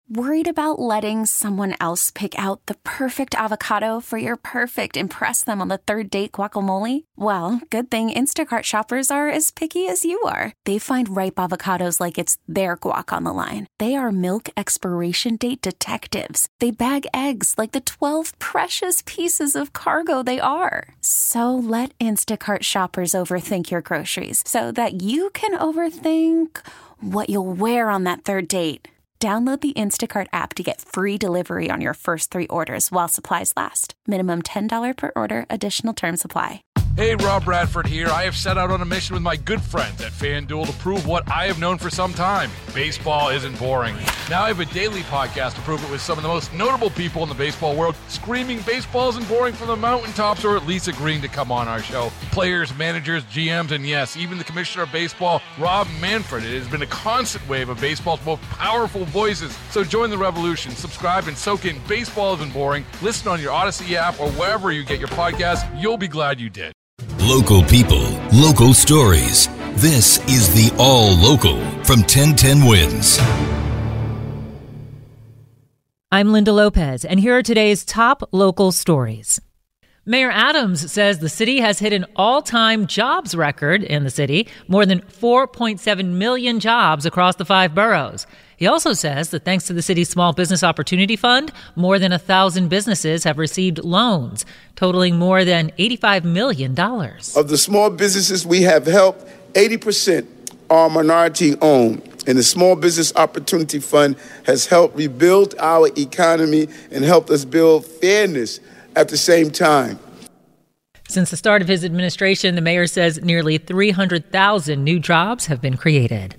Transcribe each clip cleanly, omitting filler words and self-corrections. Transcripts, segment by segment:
Worried about letting someone else pick out the perfect avocado for your perfect impress them on the third date guacamole? Well, good thing Instacart shoppers are as picky as you are. They find ripe avocados like it's their guac on the line. They are milk expiration date detectives. They bag eggs like the 12 precious pieces of cargo they are. So let Instacart shoppers overthink your groceries so that you can overthink what you'll wear on that third date. Download the Instacart app to get free delivery on your first 3 orders while supplies last. Minimum $10 per order. Additional terms apply. Hey, Rob Bradford here. I have set out on a mission with my good friends at FanDuel to prove what I have known for some time. Baseball isn't boring. Now I have a daily podcast to prove it with some of the most notable people in the baseball world, screaming baseball isn't boring from the mountaintops, or at least agreeing to come on our show. Players, managers, GMs, and yes, even the commissioner of baseball, Rob Manfred. It has been a constant wave of baseball's most powerful voices. So join the revolution. Subscribe and soak in Baseball Isn't Boring. Listen on your Odyssey app or wherever you get your podcasts. You'll be glad you did. Local people, local stories. This is the All Local from 1010 Wins. I'm Linda Lopez, and here are today's top local stories. Mayor Adams says the city has hit an all-time jobs record in the city, more than 4.7 million jobs across the 5 boroughs. He also says that thanks to the city's Small Business Opportunity Fund, more than 1,000 businesses have received loans, totaling more than $85 million. Of the small businesses we have helped, 80% are minority-owned, and the Small Business Opportunity Fund has helped rebuild our economy and helped us build fairness at the same time. Since the start of his administration, the mayor says nearly 300,000 new jobs have been created.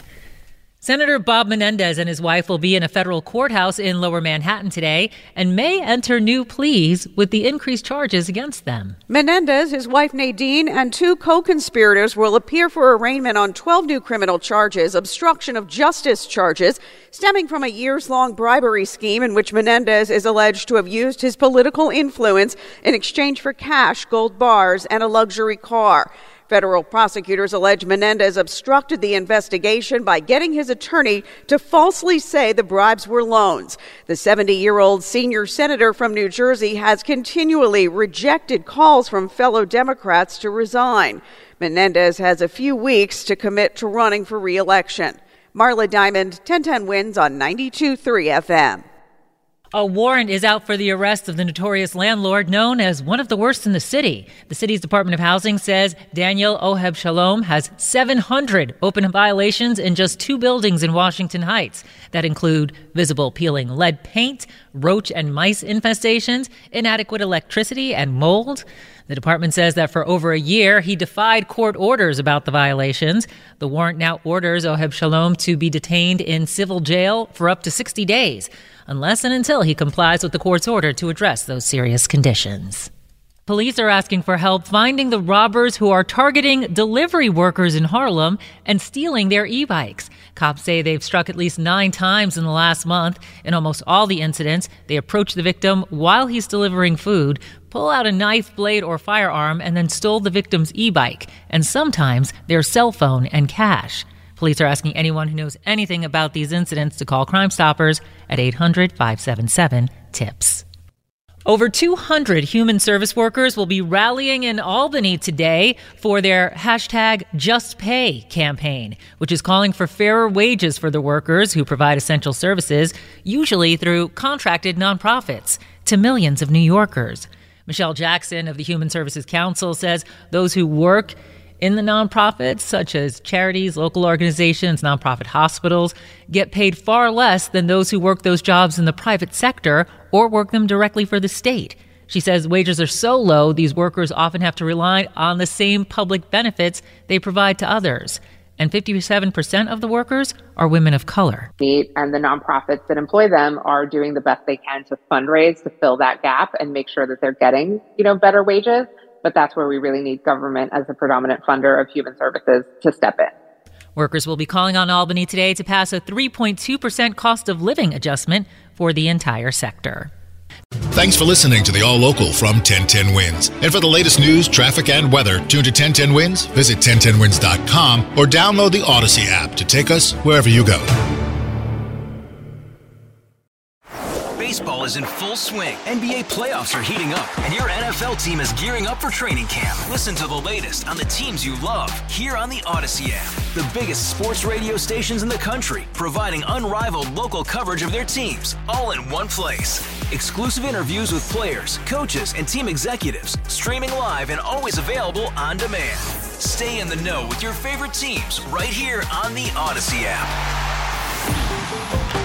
Senator Bob Menendez and his wife will be in a federal courthouse in Lower Manhattan today and may enter new pleas with the increased charges against them. Menendez, his wife Nadine, and 2 co-conspirators will appear for arraignment on 12 new criminal charges, obstruction of justice charges, stemming from a years-long bribery scheme in which Menendez is alleged to have used his political influence in exchange for cash, gold bars, and a luxury car. Federal prosecutors allege Menendez obstructed the investigation by getting his attorney to falsely say the bribes were loans. The 70-year-old senior senator from New Jersey has continually rejected calls from fellow Democrats to resign. Menendez has a few weeks to commit to running for re-election. Marla Diamond, 1010 Wins on 92.3 FM. A warrant is out for the arrest of the notorious landlord known as one of the worst in the city. The city's Department of Housing says Daniel Oheb Shalom has 700 open violations in just 2 buildings in Washington Heights that include visible peeling lead paint, roach and mice infestations, inadequate electricity, and mold. The department says that for over a year, he defied court orders about the violations. The warrant now orders Oheb Shalom to be detained in civil jail for up to 60 days, unless and until he complies with the court's order to address those serious conditions. Police are asking for help finding the robbers who are targeting delivery workers in Harlem and stealing their e-bikes. Cops say they've struck at least 9 times in the last month. In almost all the incidents, they approach the victim while he's delivering food, pull out a knife, blade, or firearm, and then stole the victim's e-bike, and sometimes their cell phone and cash. Police are asking anyone who knows anything about these incidents to call Crime Stoppers at 800-577-TIPS. Over 200 human service workers will be rallying in Albany today for their hashtag Just Pay campaign, which is calling for fairer wages for the workers who provide essential services, usually through contracted nonprofits, to millions of New Yorkers. Michelle Jackson of the Human Services Council says those who work in the nonprofits, such as charities, local organizations, nonprofit hospitals, get paid far less than those who work those jobs in the private sector or work them directly for the state. She says wages are so low, these workers often have to rely on the same public benefits they provide to others. And 57% of the workers are women of color. And the nonprofits that employ them are doing the best they can to fundraise to fill that gap and make sure that they're getting, better wages. But that's where we really need government as the predominant funder of human services to step in. Workers will be calling on Albany today to pass a 3.2% cost of living adjustment for the entire sector. Thanks for listening to the All Local from 1010 Wins. And for the latest news, traffic, and weather, tune to 1010 Wins, visit 1010wins.com, or download the Odyssey app to take us wherever you go. Baseball is in full swing. NBA playoffs are heating up, and your NFL team is gearing up for training camp. Listen to the latest on the teams you love here on the Odyssey app. The biggest sports radio stations in the country, providing unrivaled local coverage of their teams, all in one place. Exclusive interviews with players, coaches, and team executives, streaming live and always available on demand. Stay in the know with your favorite teams right here on the Odyssey app.